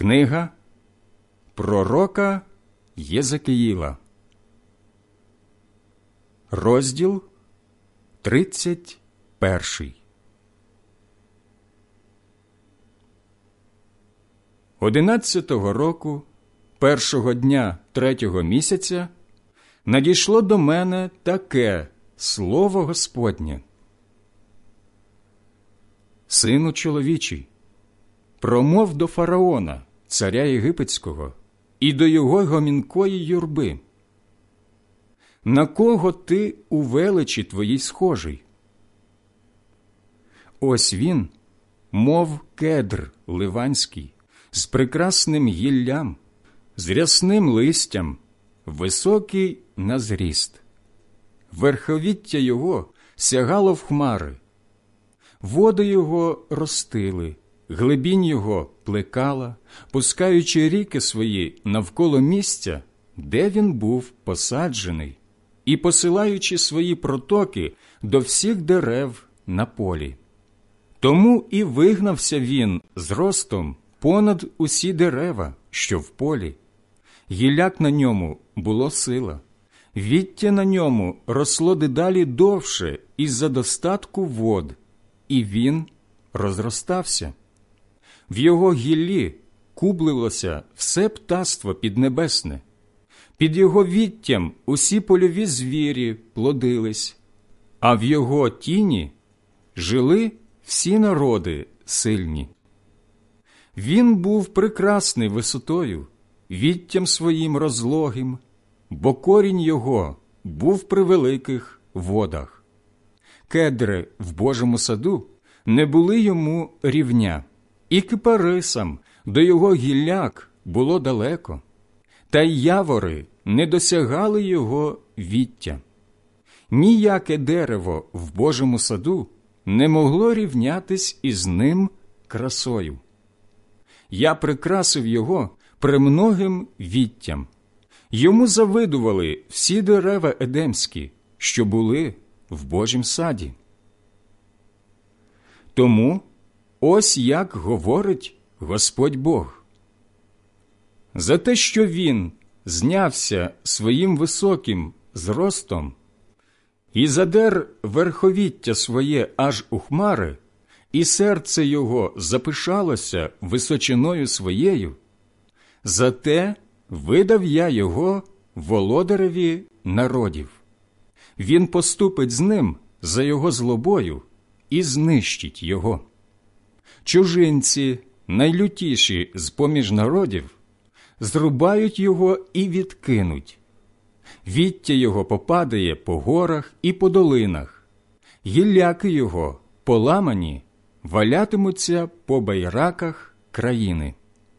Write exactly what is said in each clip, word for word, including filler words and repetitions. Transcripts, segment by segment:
Книга пророка Єзекіїла, розділ тридцять перший. Одинадцятого року, першого дня третього місяця, надійшло до мене таке слово Господнє. Сину чоловічий, промов до фараона, царя єгипетського, і до його гомінкої юрби. На кого ти у величі твоїй схожий? Ось він, мов кедр ливанський, з прекрасним гіллям, з рясним листям, високий на зріст. Верховіття його сягало в хмари. Води його ростили, глибінь його плекала, пускаючи ріки свої навколо місця, де він був посаджений, і посилаючи свої протоки до всіх дерев на полі. Тому і вигнався він з ростом понад усі дерева, що в полі. Гілляк на ньому було сила, віття на ньому росло дедалі довше із-за достатку вод, і він розростався. В його гіллі кублилося все птаство піднебесне, під його віттям усі польові звірі плодились, а в його тіні жили всі народи сильні. Він був прекрасний висотою, віттям своїм розлогим, бо корінь його був при великих водах. Кедри в Божому саду не були йому рівня, і кипарисам до його гілляк було далеко, та й явори не досягали його віття. Ніяке дерево в Божому саду не могло рівнятись із ним красою. Я прикрасив його премногим віттям. Йому завидували всі дерева едемські, що були в Божім саді. Тому ось як говорить Господь Бог. За те, що він знявся своїм високим зростом і задер верховіття своє аж у хмари, і серце його запишалося височиною своєю, зате видав я його володареві народів. Він поступить з ним за його злобою і знищить його. Чужинці, найлютіші з-поміж народів, зрубають його і відкинуть. Віття його попадає по горах і по долинах, гілляки його, поламані, валятимуться по байраках країни.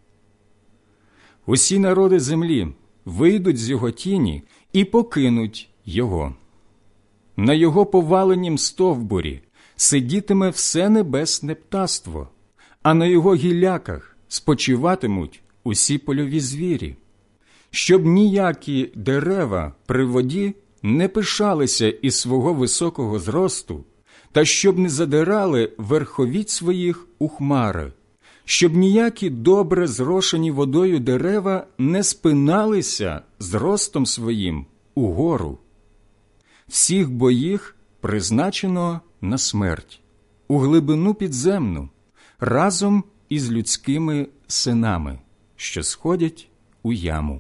Усі народи землі вийдуть з його тіні і покинуть його. На його поваленім стовбурі сидітиме все небесне птаство, а на його гілляках спочиватимуть усі польові звірі, щоб ніякі дерева при воді не пишалися із свого високого зросту, та щоб не задирали верховіть своїх у хмари, щоб ніякі добре зрошені водою дерева не спиналися зростом своїм угору. Всіх бо їх призначено на смерть, у глибину підземну, разом із людськими синами, що сходять у яму.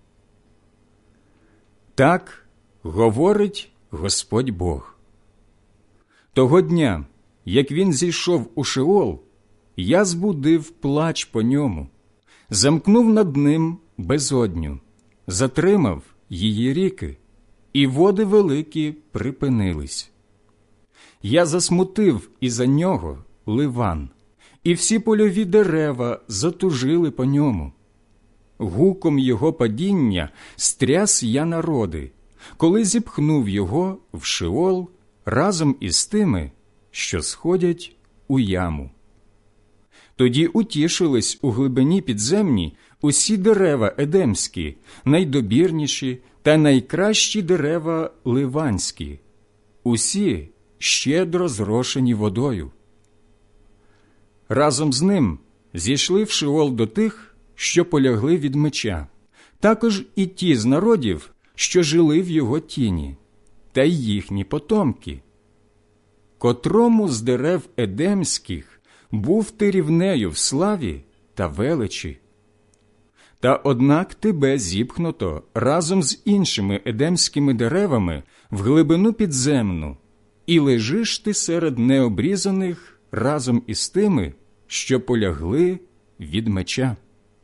Так говорить Господь Бог. Того дня, як він зійшов у Шеол, я збудив плач по ньому, замкнув над ним безодню, затримав її ріки, і води великі припинились. Я засмутив із-за нього Ливан, і всі польові дерева затужили по ньому. Гуком його падіння стряс я народи, коли зіпхнув його в Шеол разом із тими, що сходять у яму. Тоді утішились у глибині підземній усі дерева едемські, найдобірніші та найкращі дерева ливанські, усі щедро зрошені водою. Разом з ним зійшли в Шеол до тих, що полягли від меча, також і ті з народів, що жили в його тіні, та й їхні потомки. Котрому з дерев едемських був ти рівнею в славі та величі. Та однак тебе зіпхнуто разом з іншими едемськими деревами в глибину підземну, і лежиш ти серед необрізаних разом із тими, що полягли від меча.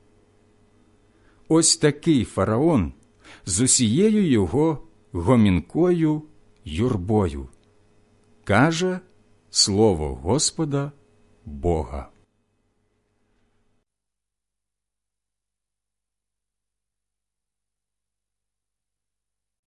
Ось такий фараон з усією його гомінкою юрбою, каже слово Господа Бога.